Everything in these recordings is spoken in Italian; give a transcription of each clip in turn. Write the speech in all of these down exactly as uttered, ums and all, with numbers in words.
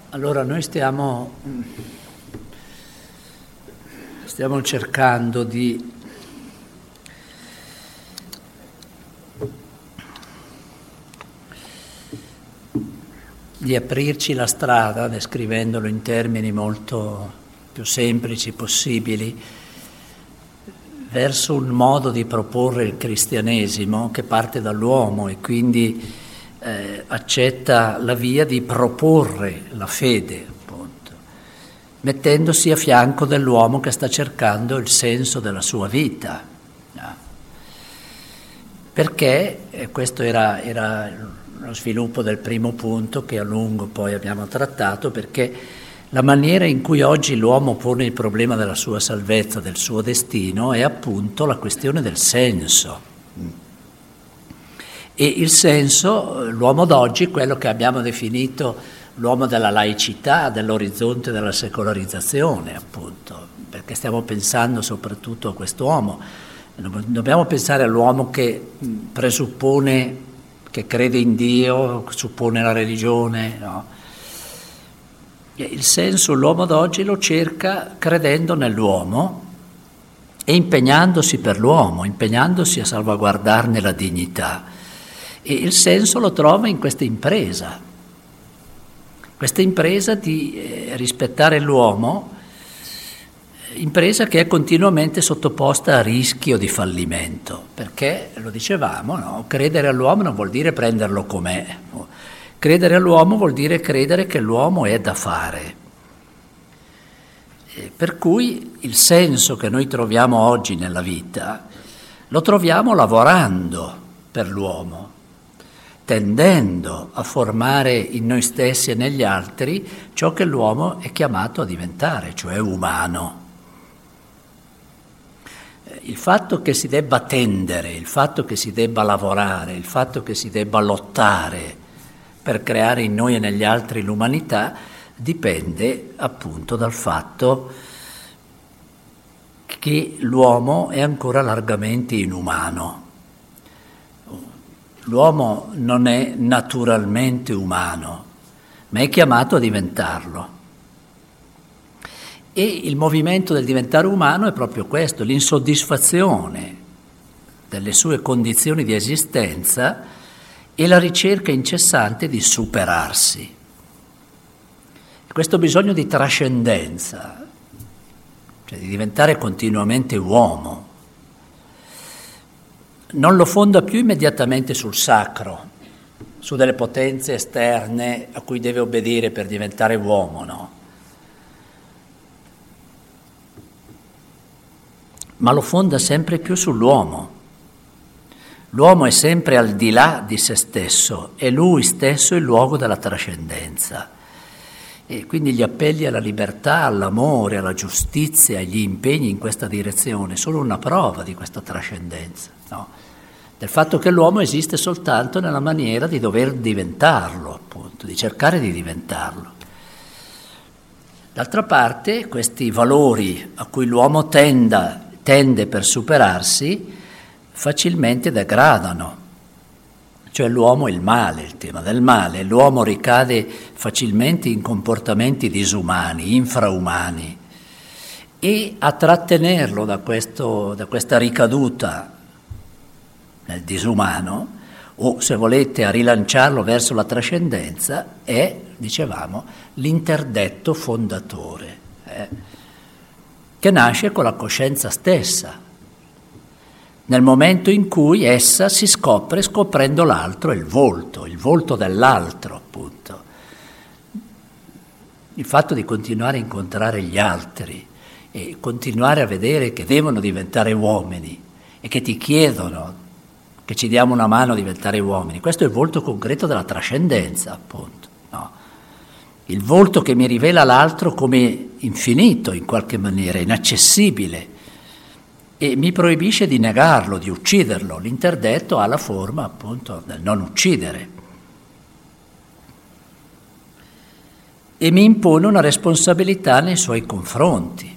Allora noi stiamo, stiamo cercando di di aprirci la strada, descrivendolo in termini molto più semplici possibili, verso un modo di proporre il cristianesimo che parte dall'uomo e quindi eh, accetta la via di proporre la fede, appunto, mettendosi a fianco dell'uomo che sta cercando il senso della sua vita. No? Perché, e questo era, era lo sviluppo del primo punto che a lungo poi abbiamo trattato, perché la maniera in cui oggi l'uomo pone il problema della sua salvezza, del suo destino, è appunto la questione del senso. E il senso, l'uomo d'oggi, quello che abbiamo definito l'uomo della laicità, dell'orizzonte della secolarizzazione, appunto, perché stiamo pensando soprattutto a quest'uomo. Dobbiamo pensare all'uomo che presuppone, che crede in Dio, suppone la religione, no? Il senso l'uomo d'oggi lo cerca credendo nell'uomo e impegnandosi per l'uomo, impegnandosi a salvaguardarne la dignità. E il senso lo trova in questa impresa, questa impresa di eh, rispettare l'uomo, impresa che è continuamente sottoposta a rischio di fallimento, perché, lo dicevamo, no? Credere all'uomo non vuol dire prenderlo com'è. Credere all'uomo vuol dire credere che l'uomo è da fare. E per cui il senso che noi troviamo oggi nella vita lo troviamo lavorando per l'uomo, tendendo a formare in noi stessi e negli altri ciò che l'uomo è chiamato a diventare, cioè umano. Il fatto che si debba tendere, il fatto che si debba lavorare, il fatto che si debba lottare per creare in noi e negli altri l'umanità dipende appunto dal fatto che l'uomo è ancora largamente inumano. L'uomo non è naturalmente umano, ma è chiamato a diventarlo. E il movimento del diventare umano è proprio questo, l'insoddisfazione delle sue condizioni di esistenza e la ricerca incessante di superarsi. Questo bisogno di trascendenza, cioè di diventare continuamente uomo, non lo fonda più immediatamente sul sacro, su delle potenze esterne a cui deve obbedire per diventare uomo, no? Ma lo fonda sempre più sull'uomo. L'uomo è sempre al di là di se stesso, è lui stesso il luogo della trascendenza. E quindi gli appelli alla libertà, all'amore, alla giustizia, gli impegni in questa direzione sono una prova di questa trascendenza, no? Del fatto che l'uomo esiste soltanto nella maniera di dover diventarlo, appunto, di cercare di diventarlo. D'altra parte, questi valori a cui l'uomo tenda tende per superarsi, facilmente degradano. Cioè l'uomo è il male, il tema del male. L'uomo ricade facilmente in comportamenti disumani, infraumani. E a trattenerlo da, questo, da questa ricaduta nel disumano, o se volete a rilanciarlo verso la trascendenza, è, dicevamo, l'interdetto fondatore. Eh? Che nasce con la coscienza stessa, nel momento in cui essa si scopre scoprendo l'altro, il volto, il volto dell'altro, appunto. Il fatto di continuare a incontrare gli altri e continuare a vedere che devono diventare uomini e che ti chiedono che ci diamo una mano a diventare uomini, questo è il volto concreto della trascendenza, appunto, no? Il volto che mi rivela l'altro come infinito in qualche maniera, inaccessibile, e mi proibisce di negarlo, di ucciderlo. L'interdetto ha la forma appunto del non uccidere. E mi impone una responsabilità nei suoi confronti.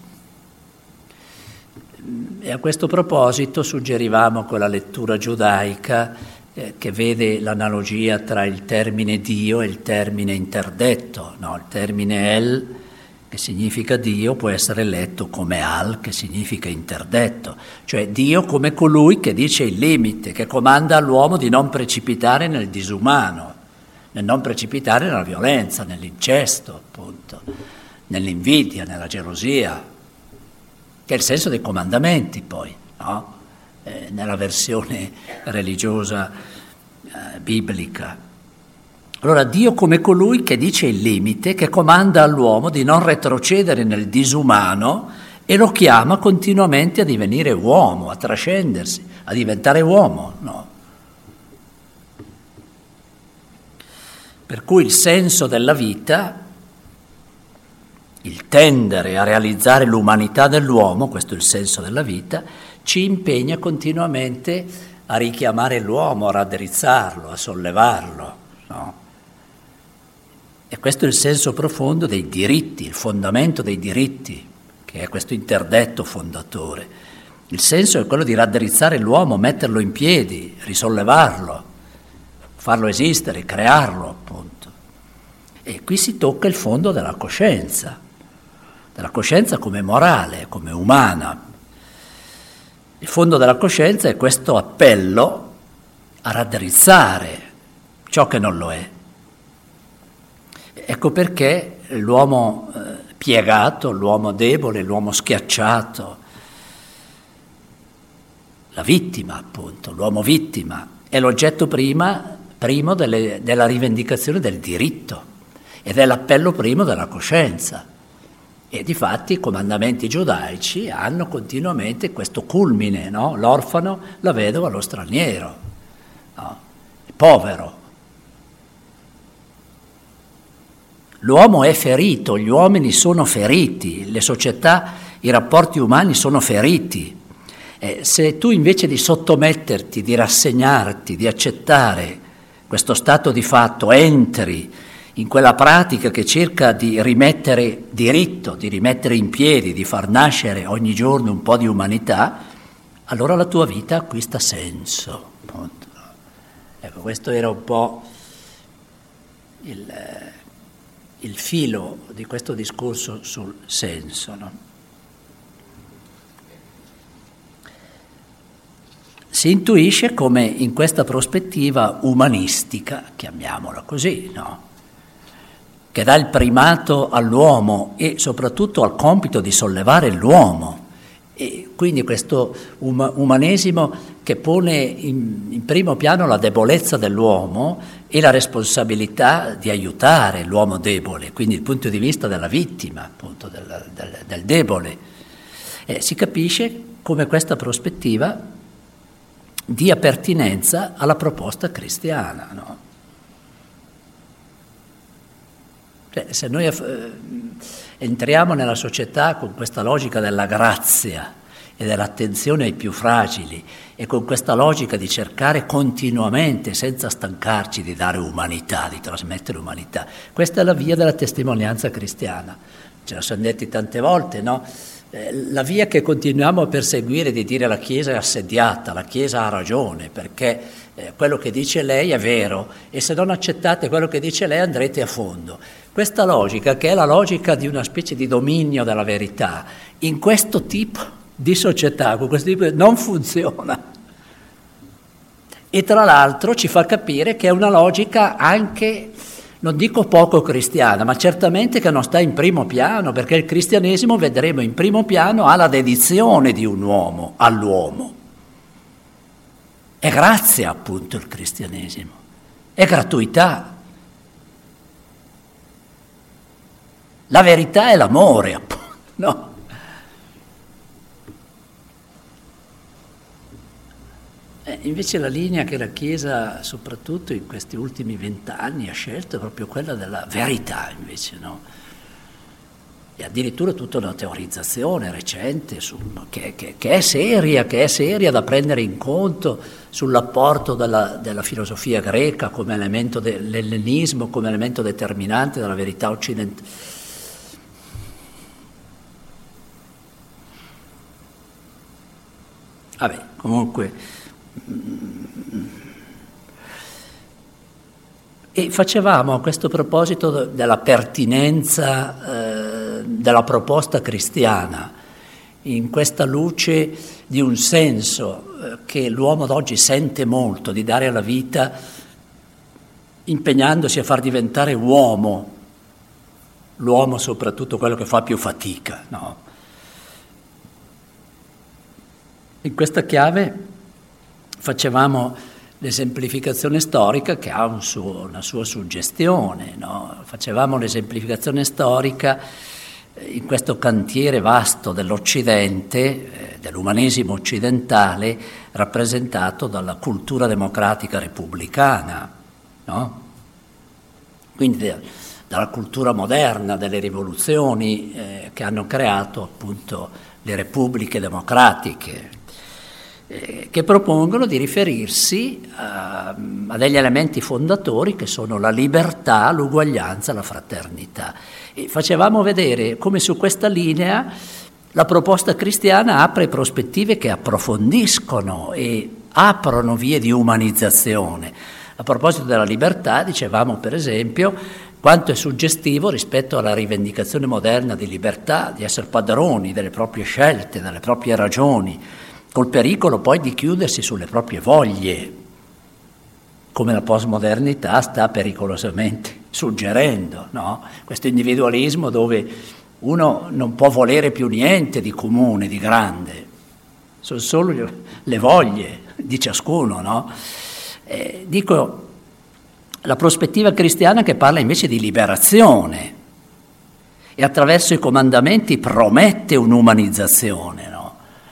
E a questo proposito suggerivamo con la lettura giudaica eh, che vede l'analogia tra il termine Dio e il termine interdetto, no? Il termine El, che significa Dio, può essere letto come Al, che significa interdetto, cioè Dio come colui che dice il limite, che comanda all'uomo di non precipitare nel disumano, nel non precipitare nella violenza, nell'incesto, appunto, nell'invidia, nella gelosia, che è il senso dei comandamenti poi, no? Eh, nella versione religiosa eh, biblica. Allora Dio come colui che dice il limite, che comanda all'uomo di non retrocedere nel disumano e lo chiama continuamente a divenire uomo, a trascendersi, a diventare uomo, no? Per cui il senso della vita, il tendere a realizzare l'umanità dell'uomo, questo è il senso della vita, ci impegna continuamente a richiamare l'uomo, a raddrizzarlo, a sollevarlo, no? E questo è il senso profondo dei diritti, il fondamento dei diritti, che è questo interdetto fondatore. Il senso è quello di raddrizzare l'uomo, metterlo in piedi, risollevarlo, farlo esistere, crearlo, appunto. E qui si tocca il fondo della coscienza, della coscienza come morale, come umana. Il fondo della coscienza è questo appello a raddrizzare ciò che non lo è. Ecco perché l'uomo eh, piegato, l'uomo debole, l'uomo schiacciato, la vittima appunto, l'uomo vittima, è l'oggetto prima, primo delle, della rivendicazione del diritto ed è l'appello primo della coscienza. E difatti i comandamenti giudaici hanno continuamente questo culmine, no? L'orfano, la vedova, lo straniero, no? Il povero. L'uomo è ferito, gli uomini sono feriti, le società, i rapporti umani sono feriti. Eh, se tu invece di sottometterti, di rassegnarti, di accettare questo stato di fatto, entri in quella pratica che cerca di rimettere diritto, di rimettere in piedi, di far nascere ogni giorno un po' di umanità, allora la tua vita acquista senso. Appunto. Ecco, questo era un po' il... Eh, il filo di questo discorso sul senso, no? Si intuisce come in questa prospettiva umanistica, chiamiamola così, no? Che dà il primato all'uomo e soprattutto al compito di sollevare l'uomo. E quindi questo um- umanesimo che pone in, in primo piano la debolezza dell'uomo e la responsabilità di aiutare l'uomo debole, quindi il punto di vista della vittima, appunto, del, del, del debole. Eh, si capisce come questa prospettiva dia pertinenza alla proposta cristiana, no? Cioè, se noi eh, entriamo nella società con questa logica della grazia e dell'attenzione ai più fragili e con questa logica di cercare continuamente, senza stancarci, di dare umanità, di trasmettere umanità, questa è la via della testimonianza cristiana. Ce la siamo detti tante volte, no? Eh, la via che continuiamo a perseguire di dire la Chiesa è assediata, la Chiesa ha ragione, perché eh, quello che dice lei è vero e se non accettate quello che dice lei andrete a fondo. Questa logica, che è la logica di una specie di dominio della verità, in questo tipo di società, con questo tipo di... non funziona. E tra l'altro ci fa capire che è una logica anche, non dico poco cristiana, ma certamente che non sta in primo piano, perché il cristianesimo, vedremo, in primo piano ha la dedizione di un uomo all'uomo. È grazia appunto il cristianesimo, è gratuità. La verità è l'amore, appunto, no? Eh, invece la linea che la Chiesa, soprattutto in questi ultimi vent'anni, ha scelto è proprio quella della verità, invece, no? E addirittura tutta una teorizzazione recente su, che, che, che è seria, che è seria da prendere in conto sull'apporto della, della filosofia greca come elemento dell'ellenismo, come elemento determinante della verità occidentale. Vabbè, comunque E facevamo a questo proposito della pertinenza eh, della proposta cristiana, in questa luce di un senso eh, che l'uomo d'oggi sente molto, di dare alla vita impegnandosi a far diventare uomo, l'uomo soprattutto quello che fa più fatica, no? In questa chiave facevamo l'esemplificazione storica che ha un suo, una sua suggestione, no? Facevamo l'esemplificazione storica in questo cantiere vasto dell'Occidente, eh, dell'umanesimo occidentale, rappresentato dalla cultura democratica repubblicana, no? Quindi dalla cultura moderna, delle rivoluzioni eh, che hanno creato appunto le repubbliche democratiche, eh, che propongono di riferirsi a, a degli elementi fondatori che sono la libertà, l'uguaglianza, la fraternità. E facevamo vedere come su questa linea la proposta cristiana apre prospettive che approfondiscono e aprono vie di umanizzazione. A proposito della libertà, dicevamo per esempio quanto è suggestivo rispetto alla rivendicazione moderna di libertà, di essere padroni delle proprie scelte, delle proprie ragioni, col pericolo poi di chiudersi sulle proprie voglie, come la postmodernità sta pericolosamente suggerendo, no? Questo individualismo dove uno non può volere più niente di comune, di grande, sono solo le voglie di ciascuno, no? Eh, dico, la prospettiva cristiana che parla invece di liberazione e attraverso i comandamenti promette un'umanizzazione, no?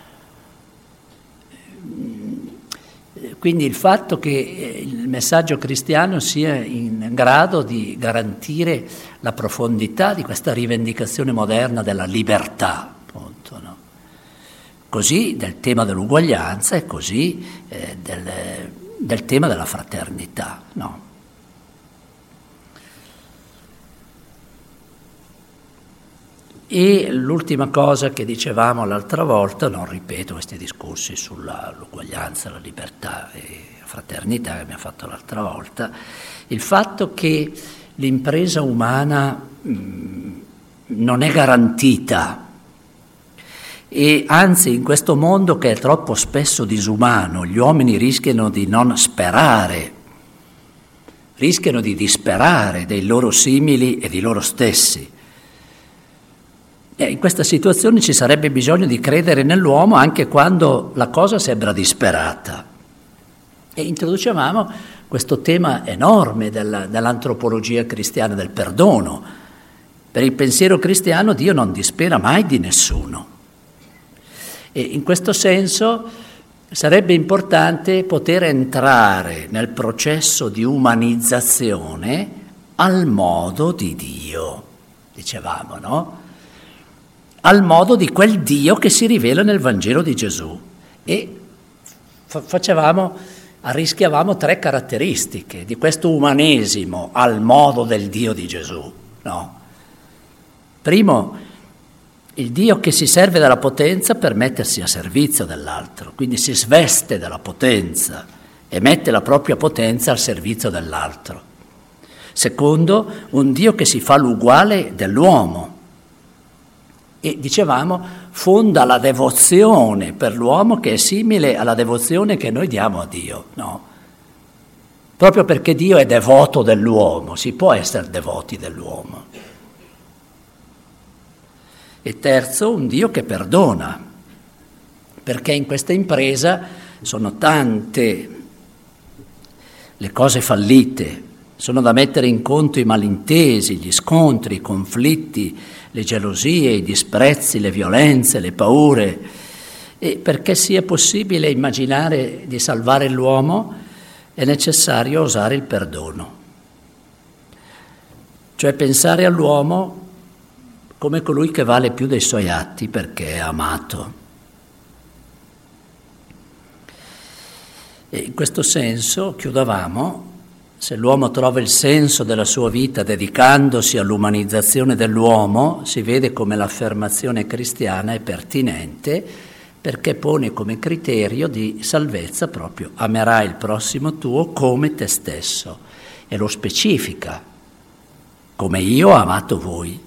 Quindi il fatto che il messaggio cristiano sia in grado di garantire la profondità di questa rivendicazione moderna della libertà, appunto, no? Così del tema dell'uguaglianza e così eh, del, del tema della fraternità, no? E l'ultima cosa che dicevamo l'altra volta, non ripeto questi discorsi sull'uguaglianza, la libertà e la fraternità che abbiamo fatto l'altra volta, il fatto che l'impresa umana mh, non è garantita e anzi in questo mondo che è troppo spesso disumano, gli uomini rischiano di non sperare, rischiano di disperare dei loro simili e di loro stessi. In questa situazione ci sarebbe bisogno di credere nell'uomo anche quando la cosa sembra disperata. E introducevamo questo tema enorme della, dell'antropologia cristiana, del perdono. Per il pensiero cristiano Dio non dispera mai di nessuno. E in questo senso sarebbe importante poter entrare nel processo di umanizzazione al modo di Dio, dicevamo, no? Al modo di quel Dio che si rivela nel Vangelo di Gesù. E facevamo, arrischiavamo tre caratteristiche di questo umanesimo al modo del Dio di Gesù, no? Primo, il Dio che si serve della potenza per mettersi a servizio dell'altro, quindi si sveste della potenza e mette la propria potenza al servizio dell'altro. Secondo, un Dio che si fa l'uguale dell'uomo. E dicevamo, fonda la devozione per l'uomo che è simile alla devozione che noi diamo a Dio, no? Proprio perché Dio è devoto dell'uomo, si può essere devoti dell'uomo. E terzo, un Dio che perdona, perché in questa impresa sono tante le cose fallite, sono da mettere in conto i malintesi, gli scontri, i conflitti, le gelosie, i disprezzi, le violenze, le paure. E perché sia possibile immaginare di salvare l'uomo è necessario osare il perdono. Cioè pensare all'uomo come colui che vale più dei suoi atti perché è amato. E in questo senso chiudavamo. Se l'uomo trova il senso della sua vita dedicandosi all'umanizzazione dell'uomo, si vede come l'affermazione cristiana è pertinente perché pone come criterio di salvezza proprio amerai il prossimo tuo come te stesso. e lo specifica, come io ho amato voi.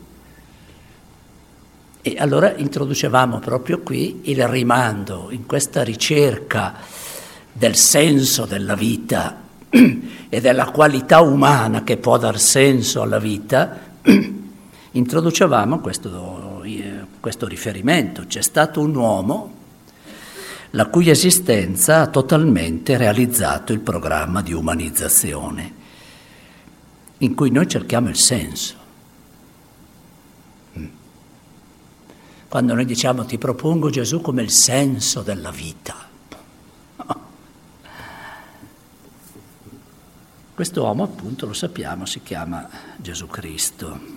E allora introducevamo proprio qui il rimando in questa ricerca del senso della vita e della qualità umana che può dar senso alla vita, introducevamo questo, questo riferimento. C'è stato un uomo la cui esistenza ha totalmente realizzato il programma di umanizzazione, in cui noi cerchiamo il senso. Quando noi diciamo ti propongo Gesù come il senso della vita, questo uomo appunto lo sappiamo si chiama Gesù Cristo.